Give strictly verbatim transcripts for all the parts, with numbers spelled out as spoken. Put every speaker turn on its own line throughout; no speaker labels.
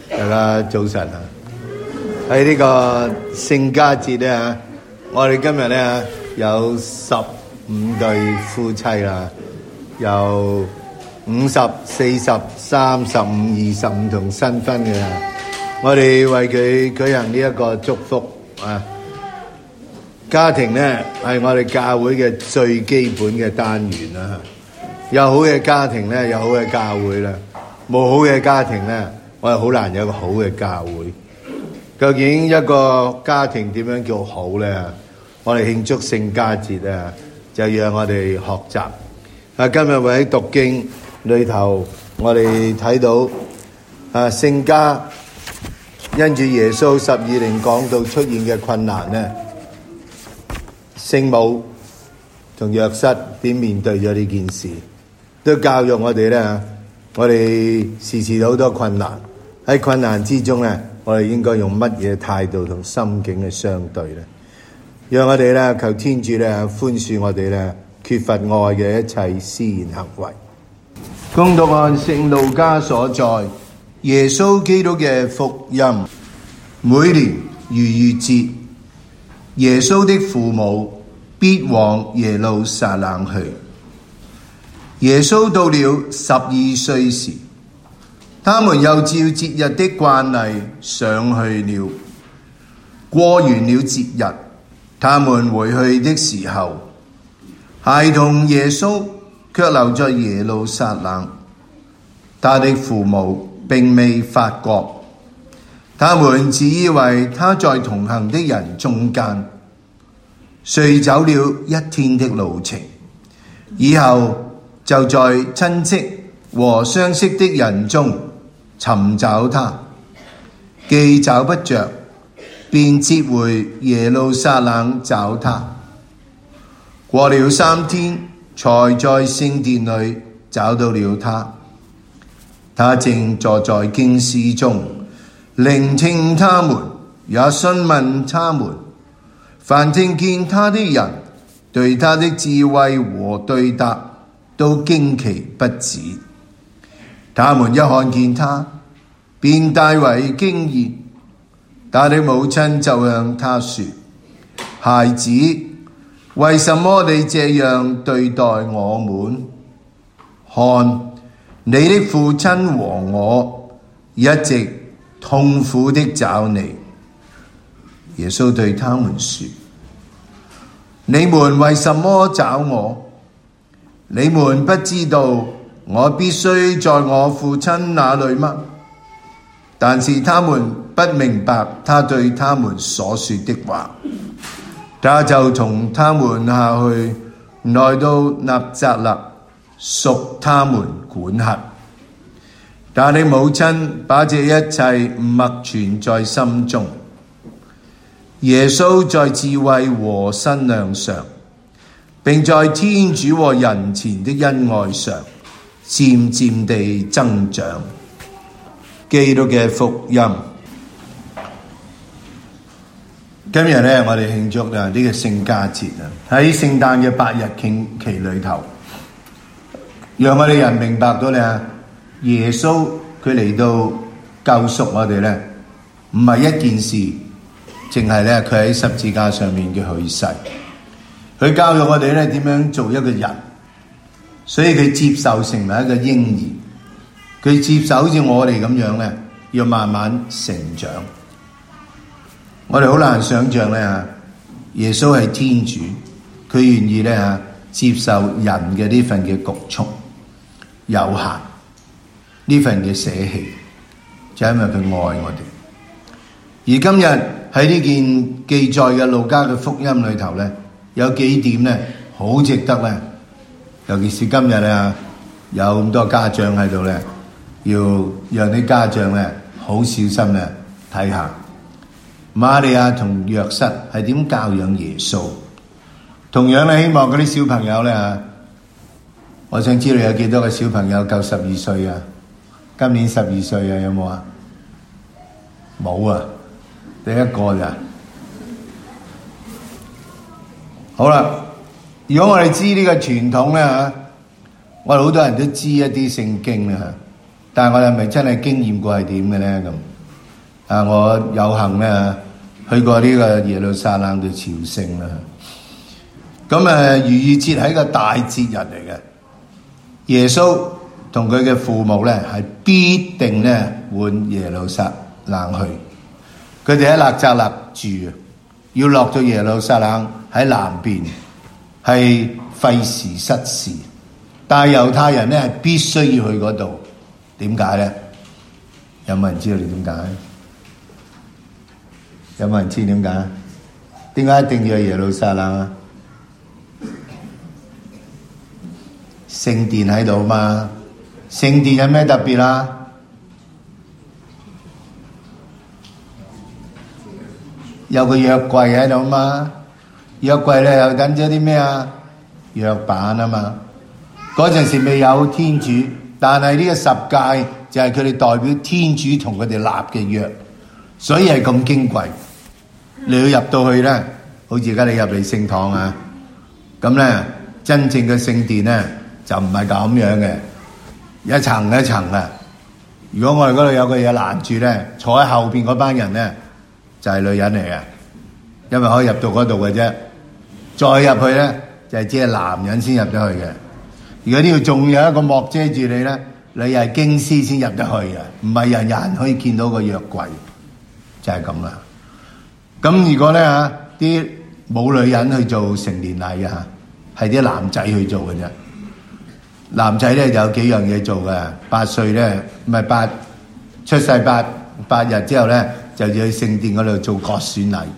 大家早晨啊！喺呢個聖家節咧嚇，我哋今日咧有十五對夫妻啦，有五十、四十、三十五、二十五同新婚嘅，我哋為佢舉行呢一個祝福啊！家庭咧係我哋教會嘅最基本嘅單元啦。有好嘅家庭咧，有好嘅教會啦；冇好嘅家庭咧，我哋好難有個好嘅教會。究竟一個家庭點樣叫好咧？我哋慶祝聖家節啊，就讓我哋學習。啊，今日會喺讀經裏頭，我哋睇到啊，聖家因住耶穌十二年講道出現嘅困難咧，聖母同約瑟點面對咗呢件事，都教育我哋咧。我哋時時有好多困難，喺困難之中咧，我哋應該用乜嘢態度同心境去相對咧？讓我哋咧求天主咧寬恕我哋咧缺乏愛嘅一切思言行為。恭讀按聖路加所載耶穌基督嘅福音。每年逾越節，耶穌的父母必往耶路撒冷去。耶穌到了十二歲時，他們又照節日的慣例上去了。過完了節日，他們回去的時候，孩童耶穌卻留在耶路撒冷。他的父母並未發覺，他們只以為他在同行的人中間，遂走了一天的路程，以後就在親戚和相識的人中尋找他，既找不着，便折回耶路撒冷找他。過了三天，才在聖殿裏找到了他。他正坐在經師中，聆聽他們，也詢問他們。凡聽見他的人，對他的智慧和對答都驚奇不止。他們一看見他，便大為驚異。他的母親就向他說：孩子，為什麼你這樣對待我們？看，你的父親和我一直痛苦的找你。耶穌對他們說：你們為什麼找我？你們不知道我必須在我父親那裏嗎？但是他們不明白他對他們所說的話。他就從他們下去，來到納匝肋，屬他們管轄。他的母親把這一切默存在心中。耶穌在智慧和身量上，並在天主和人前的恩愛上，漸漸地增長。基督嘅福音。今日咧，我哋慶祝啊呢個聖家節啊，喺聖誕嘅八日慶期裏頭，讓我哋人明白到咧，耶穌佢嚟到救贖我哋咧，唔係一件事，淨係咧佢喺十字架上面嘅去世。佢教育我哋咧點樣做一個人，所以佢接受成為一個嬰兒，佢接受好似我哋咁樣咧，要慢慢成長。我哋好難想象咧嚇，耶穌係天主，佢願意咧嚇接受人嘅呢份嘅局促、有限，呢份嘅捨棄，就係因為佢愛我哋。而今日喺呢件記載嘅路加嘅福音裏頭咧，有幾點咧好值得咧，尤其是今日咧有咁多家長喺度咧，要讓啲家長咧好小心咧睇下瑪利亞同約瑟係點教養耶穌。同樣咧，希望嗰啲小朋友咧，我想知道有幾多個小朋友夠十二歲啊？今年十二歲啊，有冇啊？冇啊，第一個咋？好啦，如果我哋知呢個傳統咧嚇，我哋好多人都知一啲聖經啦嚇，但係我哋係咪真係經驗過係點嘅咧咁？ 啊，我有幸咧去過呢個耶路撒冷度朝聖啦。咁誒逾越節係一個大節日嚟嘅，耶穌同佢嘅父母咧係必定咧換耶路撒冷去。佢哋喺納匝肋住，要落到耶路撒冷喺南邊，係費時失事。但係猶太人咧係必須要去嗰度，點解咧？有冇人知道你點解？有冇人知點解？點解一定要去耶路撒冷啊？聖殿喺度嘛，聖殿有咩特別啊？有個約櫃喺度嘛，約櫃咧又緊咗啲咩啊？約版啊嘛。嗰陣時未有天主，但係呢個十誡就係佢哋代表天主同佢哋立嘅約，所以係咁矜貴。你要入到去咧，好似而家你入嚟聖堂啊，咁咧真正嘅聖殿咧就唔係咁樣嘅，一層一層啊。如果我哋嗰度有個嘢攔住咧，坐喺後邊嗰班人咧就係女人嚟嘅，因為可以入到嗰度嘅啫。再入去咧就係只係男人先入得去嘅。如果呢度仲有一個幕遮住你咧，你又係經師先入得去嘅，唔係人人可以見到個約櫃，就係咁啦。咁如果咧嚇啲冇女人去做成年禮嘅嚇，係啲男仔去做嘅啫。男仔咧就有幾樣嘢做嘅，八歲咧唔係八出世八八日之後咧，就要去聖殿嗰度做割損禮。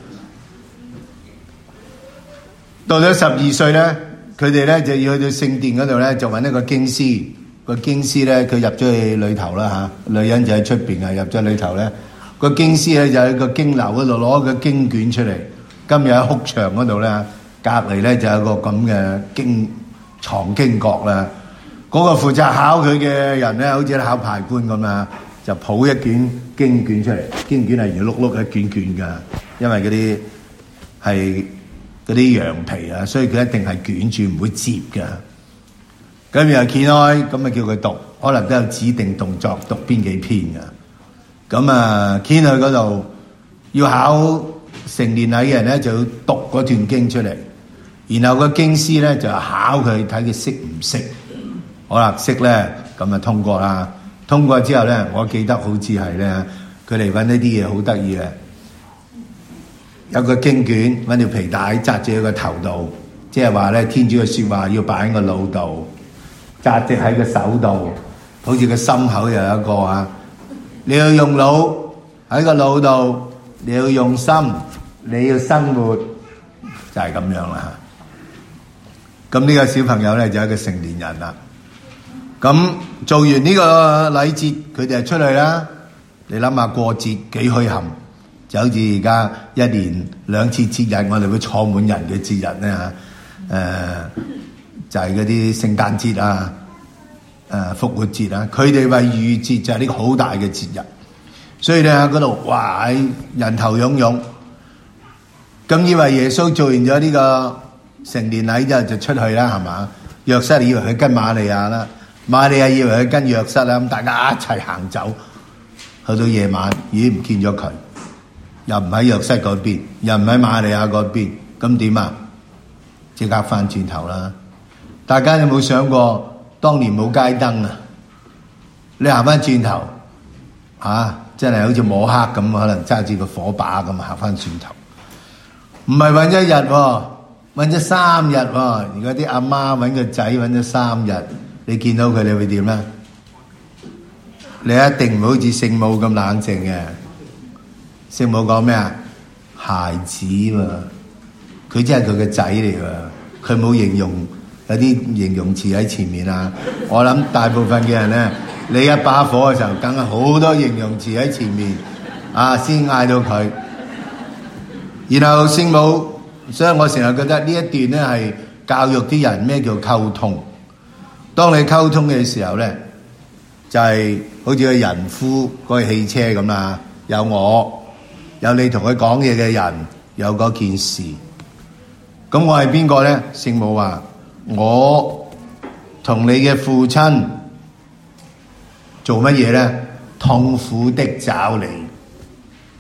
到咗十二歲咧，佢哋咧就要去到聖殿嗰度咧，就揾一個經師。個經師咧，佢入咗去裏頭啦嚇，女人就喺出邊啊，入咗裏頭咧。個經師咧就喺個經樓嗰度攞個經卷出嚟。今日喺哭牆嗰度咧，隔離咧就有個咁嘅經藏經閣啦。嗰個負責考佢嘅人咧，好似考牌官咁啊，就抱一卷經卷出嚟。經卷係圓碌碌一卷卷㗎，因為嗰啲係嗰啲羊皮啊，所以佢一定係捲住，唔會摺㗎。咁又掀開，咁咪叫佢讀，可能都有指定動作，讀邊幾篇㗎。咁啊，掀去嗰度要考成年禮嘅人咧，就要讀嗰段經出嚟，然後個經師咧就考佢睇佢識唔識。好啦，識咧，咁啊通過啦。通過之後咧，我記得好似係咧，佢哋揾呢啲嘢好得意嘅，有個經卷揾條皮帶紮住喺個頭度，即係話咧天主嘅説話要擺喺個腦度，紮直喺個手度，好似個心口又有一個啊。你要用腦喺個腦度，你要用心，你要生活，就係咁樣啦。咁呢個小朋友咧就係一個成年人啦。咁做完呢個禮節，佢哋就出去啦。你諗下過節幾墟冚，就好似而家一年兩次節日，我哋會坐滿人嘅節日咧嚇。誒就係嗰啲聖誕節啊、誒復活節啊，佢哋為逾越節就係呢個好大嘅節日，所以咧喺嗰度哇，人頭湧湧。咁以為耶穌做完咗呢個成年禮之後就出去啦，係嘛？約瑟以為佢跟瑪利亞啦。瑪利亞以為佢跟約瑟啦，咁大家一齊行走，去到夜晚已經唔見咗佢，又唔喺約瑟嗰邊，又唔喺瑪利亞嗰邊，咁點啊？即刻翻轉頭啦！大家有冇想過，當年冇街燈啊？你行翻轉頭，啊，真係好似摸黑咁，可能揸住個火把咁行翻轉頭，唔係揾一日喎，揾咗三日喎。如果啲阿媽揾個仔揾咗三日。你見到佢哋會點咧？你一定唔好似聖母咁冷靜嘅。聖母講咩啊？孩子喎，佢真係佢個仔嚟㗎。佢冇形容，有啲形容詞喺前面啊。我諗大部分嘅人咧，你一把火嘅時候，梗係好多形容詞喺前面啊，先嗌到佢。然後聖母，所以我成日覺得呢一段咧係教育啲人咩叫溝通。當你溝通嘅時候咧，就係、是、好似個人夫嗰個汽車咁啦，有我，有你同佢講嘢嘅人，有嗰件事。咁我係邊個咧？聖母話：我同你嘅父親做乜嘢咧？痛苦的找你。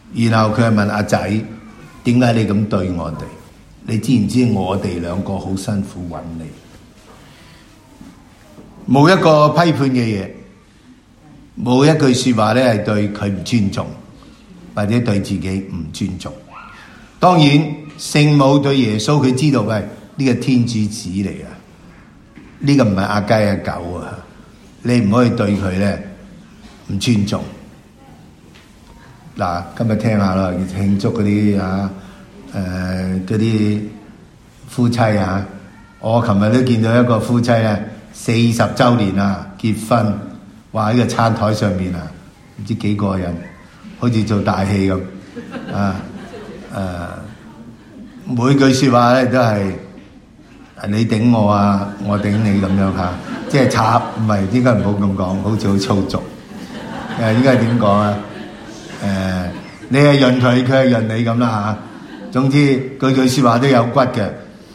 然後佢係問阿仔，點解你咁對我哋？你知唔知我哋兩個好辛苦揾你？冇一個批判嘅嘢，冇一句說話咧係對佢唔尊重，或者對自己唔尊重。當然聖母對耶穌，佢知道喂，呢個天主子嚟啊，呢個唔係阿雞阿狗啊，你唔可以對佢咧唔尊重。嗱，今日聽下啦，慶祝嗰啲啊誒嗰啲夫妻啊，我琴日都見到一個夫妻咧，四十週年啊結婚，話喺個餐台上面啊，唔知幾個人，好似做大戲咁啊誒，每句説話咧都係你頂我啊，我頂你咁樣嚇，即係插，唔係應該唔好咁講，好似好粗俗誒，應該點講啊？誒、呃，你係潤佢，佢係潤你咁啦嚇。總之句句説話都有骨嘅，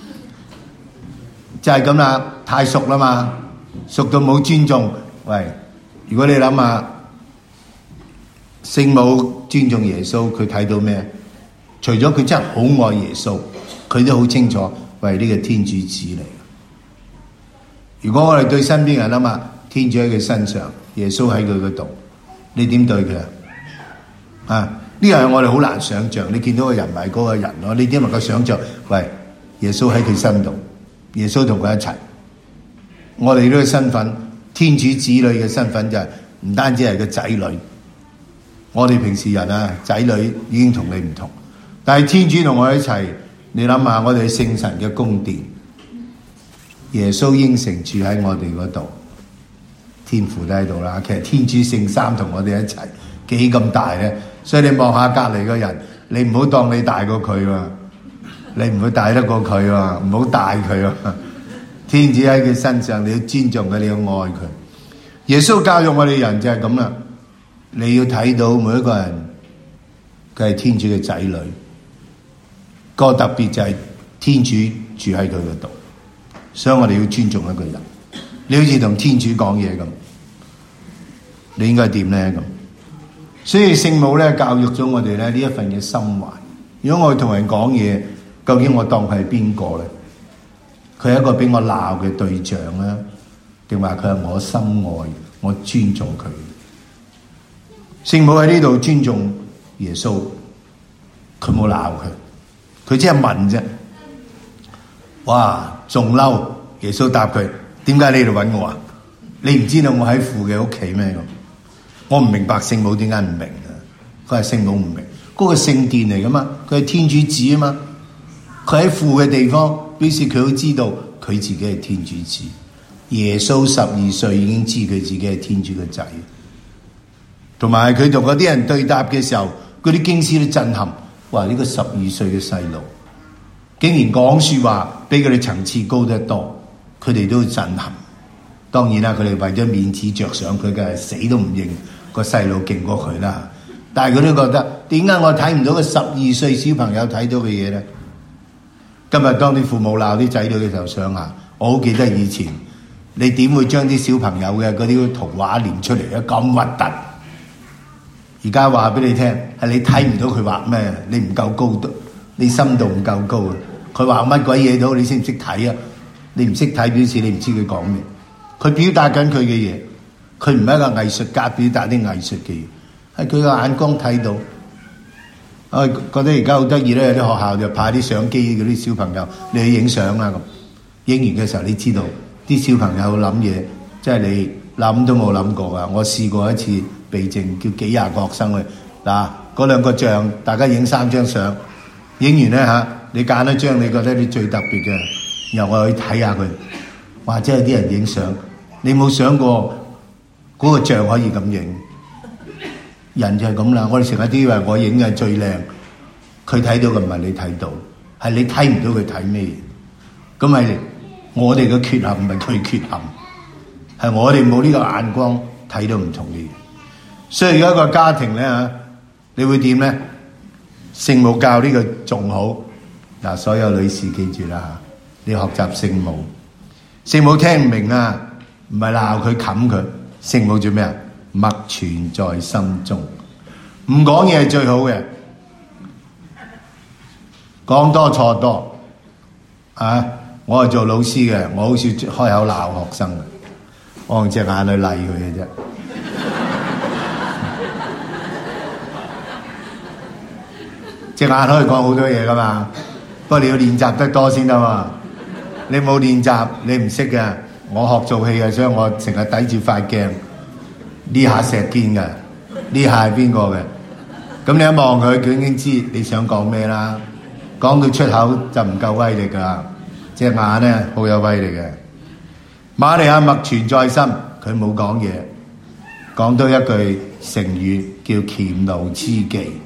就係咁啦。太熟啦嘛，熟到冇尊重。喂，如果你諗下，聖母尊重耶穌，佢睇到咩？除咗佢真係好愛耶穌，佢都好清楚，喂，呢個天主子嚟。如果我哋對身邊人諗下，天主喺佢身上，耶穌喺佢嗰度，你點對佢啊？啊！呢樣係我哋好難想像。你見到個人唔係嗰個人咯，你點能夠想像？喂，耶穌喺佢身度，耶穌同佢一齊。我哋呢個身份，天主子女嘅身份就係唔單止係個仔女。我哋平時人啊，仔女已經同你唔同，但係天主同我一齊。你諗下，我哋聖神嘅宮殿，耶穌應承住喺我哋嗰度，天父都喺度啦。其實天主聖三同我哋一齊。幾咁大咧？所以你望下隔離個人，你唔好當你大過佢喎，你唔會大得過佢喎，唔好大佢喎。天主喺佢身上，你要尊重佢，你要愛佢。耶穌教育我哋人就係咁啦，你要睇到每一個人佢係天主嘅仔女，個特別就係天主住喺佢嗰度，所以我哋要尊重一個人。你好似同天主講嘢咁，你應該點咧咁？所以聖母咧教育咗我哋咧呢一份嘅心懷。如果我同人講嘢，究竟我當佢係邊個咧？佢係一個俾我鬧嘅對象咧，定話佢係我心愛，我尊重佢？聖母喺呢度尊重耶穌，佢冇鬧佢，佢只係問啫。哇，仲嬲！耶穌答佢：點解你嚟搵我啊？你唔知道我喺父嘅屋企咩咁？我唔明白聖母點解唔明啊？佢係聖母唔明，嗰個聖殿嚟噶嘛，佢係天主子啊嘛，佢喺父嘅地方，表示佢都知道佢自己係天主子。耶穌十二歲已經知佢自己係天主嘅仔，同埋佢同嗰啲人對答嘅時候，嗰啲經師都震撼。哇！呢個十二歲嘅細路，竟然講說話比佢哋層次高得多，佢哋都震撼。當然啦，佢哋為咗面子着想，佢梗係死都唔認個細路勁過佢啦。但係佢都覺得，點解我睇唔到個十二歲小朋友睇到嘅嘢咧？今日當啲父母鬧啲仔女嘅時候，想下，我好記得以前，你點會將啲小朋友嘅嗰啲圖畫念出嚟咧？咁核突！而家話俾你聽，係你睇唔到佢畫咩？你唔夠高度，你深度唔夠高啊！佢畫乜鬼嘢都，你識唔識睇啊？你唔識睇，表示你唔知佢講咩。佢表達緊佢嘅嘢，佢唔係一個藝術家表達啲藝術嘅嘢，係佢個眼光睇到。我覺得而家好得意咧，有啲學校就派啲相機嗰啲小朋友，你去影相啊咁。影完嘅時候，你知道啲小朋友諗嘢，即係你諗都冇諗過噶。我試過一次備證，叫幾廿個學生去嗱，嗰兩個像，大家影三張相，影完咧嚇，你揀一張你覺得你最特別嘅，然後我去睇下佢。或者有啲人影相，你冇想過嗰個像可以咁影？人就係咁啦，我哋成日都以為我影嘅係最靚，佢睇到嘅唔係你睇到，係你睇唔到佢睇咩嘢。咁係我哋嘅缺陷，唔係佢缺陷，係我哋冇呢個眼光睇到唔同嘅嘢。所以而家一個家庭咧嚇，你會點咧？聖母教呢個仲好嗱，所有女士記住啦嚇，你學習聖母。聖母聽唔明啊，唔係鬧佢冚佢，聖母做咩啊？默存在心中，唔講嘢係最好嘅， 講多錯多啊！我係做老師嘅，我好少開口鬧學生嘅，我用隻眼去勵佢嘅啫。隻眼可以講好多嘢噶嘛，不過你要練習得多先得嘛。你冇練習，你唔識嘅。我學做戲嘅，所以我成日抵住塊鏡，呢下石堅嘅，呢下係邊個嘅？咁你一望佢，佢已經知你想講咩啦。講到出口就唔夠威力噶，隻眼咧好有威力嘅。瑪利亞默存在心，佢冇講嘢，講多一句成語叫黔驢之技，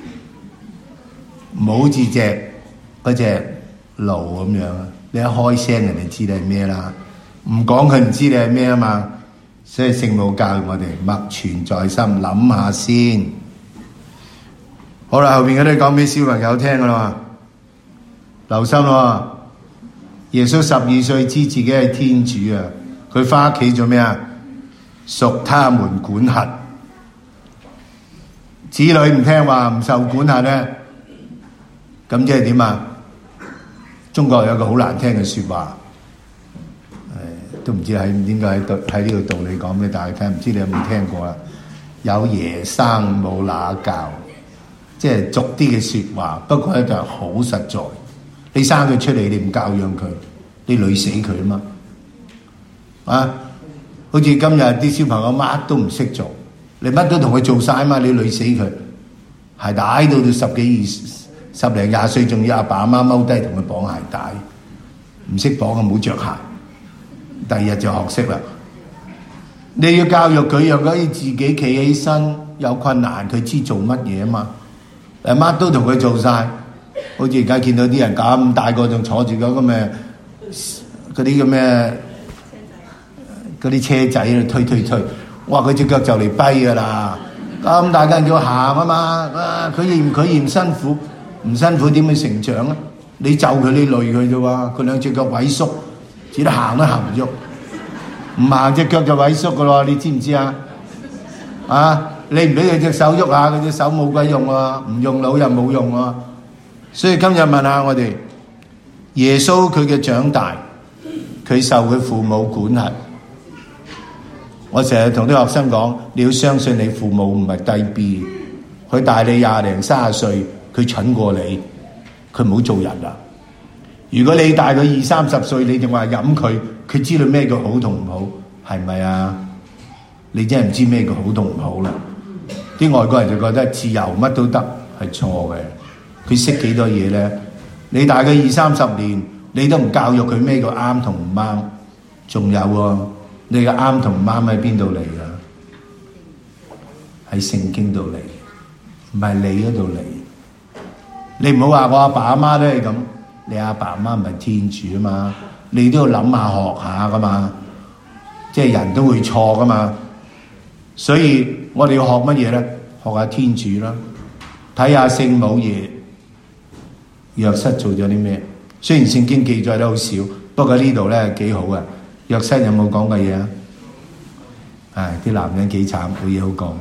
唔好似隻嗰隻驢咁樣。你一開聲，人哋知你係咩啦。唔講佢唔知你係咩啊嘛。所以聖母教我哋默存在心，諗下先。好啦，後邊嗰啲講俾小朋友聽噶啦嘛，留心咯。耶穌十二歲知自己係天主啊，佢翻屋企做咩啊？屬他們管轄。子女唔聽話唔受管轄咧，咁即係點啊？中國有個好難聽嘅説話，誒都唔知喺點解喺度喺呢個道理講俾大家聽，唔知你有冇聽過啦？有爺生冇乸教。即係俗啲嘅説話，不過咧就係好實在。你生佢出嚟，你唔教養佢，你累死佢啊嘛！啊，好似今日啲小朋友乜都唔識做，你乜都同佢做晒啊嘛，你累死佢。鞋帶到到十幾二十零廿歲，仲要阿爸阿媽踎低同佢綁鞋帶，唔識綁就冇着鞋。第二日就學識啦。你要教育佢，讓佢可以自己企起身，有困難佢知做乜嘢啊嘛。誒乜都同佢做晒，好似而家見到啲人咁大個，仲坐住嗰咁嘅嗰啲咁嘅嗰啲車仔喺度推推推，哇！佢隻腳就嚟跛噶啦，咁大個人叫佢行啊嘛，啊佢嫌佢嫌辛苦，唔辛苦點會成長啊？你就佢你累佢啫喎，佢兩隻腳萎縮，只得行都行唔喐，唔行隻腳就萎縮噶咯，你知唔知啊？啊！你唔俾佢隻手喐下，佢隻手冇鬼用喎，唔用腦又冇用喎。所以今日問下我哋，耶穌佢嘅長大，佢受佢父母管轄。我成日同啲學生講，你要相信你父母唔係低 B， 佢大你廿零三十歲，佢蠢過你，佢唔好做人啦。如果你大佢二三十歲，你仲話飲佢，佢知道咩叫好同唔好，係咪啊？你真係唔知咩叫好同唔好啦。啲外國人就覺得自由乜都得，係錯嘅。佢識幾多嘢咧？你大佢二三十年，你都唔教育佢咩叫啱同唔啱。仲有喎，你嘅啱同唔啱喺邊度嚟㗎？喺聖經度嚟，唔係你嗰度嚟。你唔好話我阿爸阿媽都係咁，你阿爸阿媽唔係天主啊嘛，你都要諗下學下噶嘛。即係人都會錯噶嘛。所以我哋要學乜嘢咧？學下天主啦，睇下聖母爺若瑟做咗啲咩。雖然聖經記載得好少，不過呢度咧幾好啊。若瑟有冇講過嘢啊？唉，啲男人幾慘，冇嘢好講。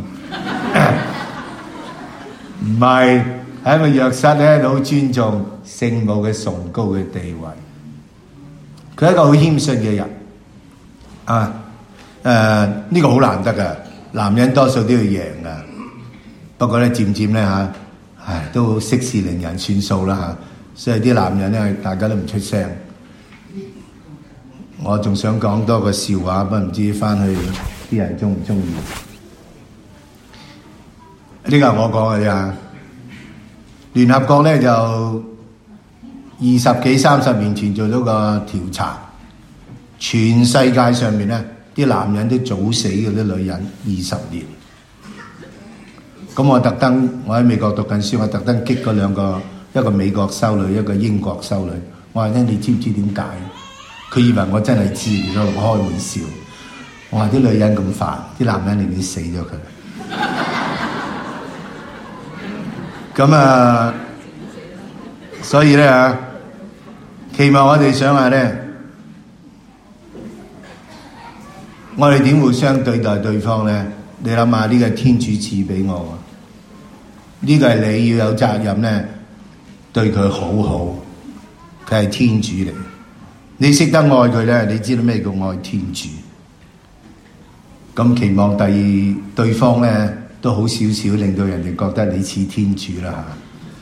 唔係，係因為若瑟咧好尊重聖母嘅崇高嘅地位，佢係一個好謙遜嘅人啊。誒、呃，呢、這個好難得噶。男人多數都要贏噶，不過咧漸漸咧嚇，唉都息事寧人算數啦嚇，所以啲男人咧大家都唔出聲。我仲想講多個笑話，不過唔知翻去啲人中唔中意？呢個係我講嘅啫。聯合國咧就二十幾三十年前做咗個調查，全世界上面咧，啲男人都早死嘅，啲女人二十年。咁我特登，我喺美國讀緊書，我特登激嗰兩個，一個美國修女，一個英國修女。我話咧，你知唔知點解？佢以為我真係知，喺度開玩笑。我話啲女人咁煩，啲男人寧願死咗佢。咁啊，所以咧啊，期望我哋想下咧。我哋點互相對待對方咧？你諗下，呢個係天主賜俾我，呢個係你要有責任咧， 對佢好好，佢係天主嚟。你識得愛佢咧，你知道咩叫愛天主。咁期望第二對方咧都好少少，令到人哋覺得你似天主啦嚇。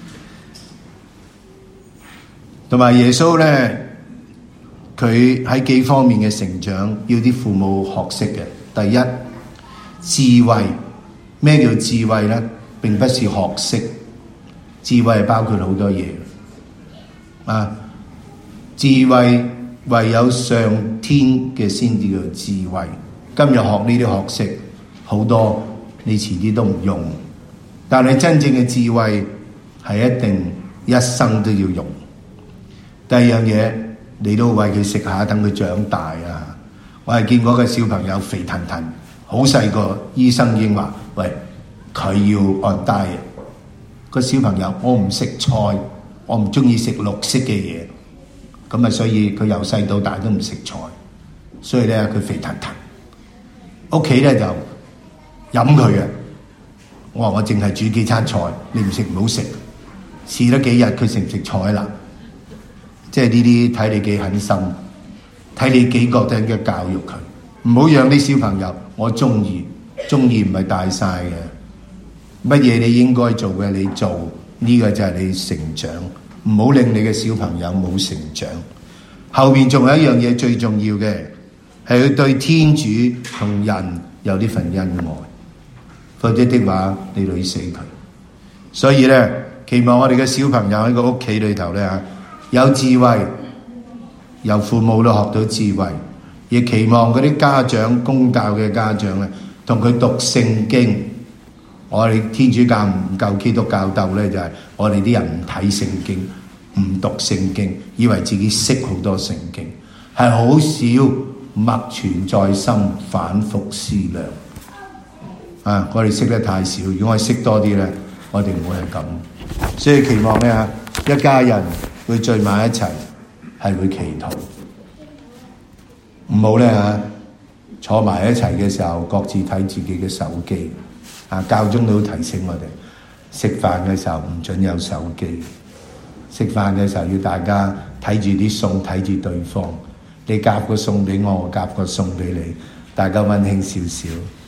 同埋耶穌咧，佢喺幾方面嘅成長，要啲父母學識嘅。第一，智慧。咩叫智慧咧？並不是學識，智慧係包括好多嘢啊！智慧唯有上天嘅先至叫智慧。今日學呢啲學識好多，你遲啲都唔用。但係真正嘅智慧係一定一生都要用。第二樣嘢，你都餵佢食下，等佢長大啊！我係見過個小朋友肥騰騰，好細個，醫生已經話：喂，佢要按低。個小朋友，我唔食菜，我唔中意食綠色嘅嘢，咁啊，所以佢由細到大都唔食菜，所以咧佢肥騰騰。屋企咧就飲佢嘅，我話我淨係煮幾餐菜，你唔食唔好食。試咗幾日，佢食唔食菜啦？即係呢啲睇你幾狠心，睇你幾覺得嘅教育佢，唔好讓啲小朋友。我中意，中意唔係大晒嘅，乜嘢你應該做嘅你做，呢個就係你成長，唔好令你嘅小朋友冇成長。後面仲有一樣嘢最重要嘅，係佢對天主同人有呢份恩愛，否則的話你累死佢。所以咧，期望我哋嘅小朋友喺個屋企裏頭咧有智慧，由父母都學到智慧，亦期望嗰啲家長公教嘅家長咧，同佢讀聖經。我哋天主教唔夠基督教鬥咧，就係我哋啲人唔睇聖經，唔讀聖經，以為自己識好多聖經，係好少默存在心，反覆思量。啊，我哋識得太少，如果我哋識多啲咧，我哋唔會係咁。所以期望咧，一家人會聚埋一齊，係會祈禱，唔好咧嚇坐埋一齊嘅時候，各自睇自己嘅手機。啊，教宗都提醒我哋，食飯嘅時候唔准有手機，食飯嘅時候要大家睇住啲餸，睇住對方。你夾個餸俾我，我夾個餸俾你，大家溫馨少少。